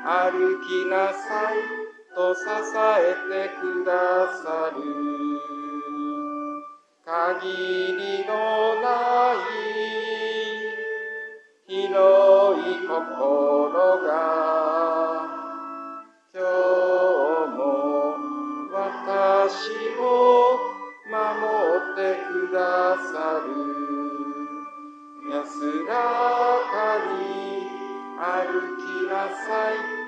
歩きなさいと支えてくださる。限りのない広い心が今日も私を守ってくださる。安らかに歩きなさい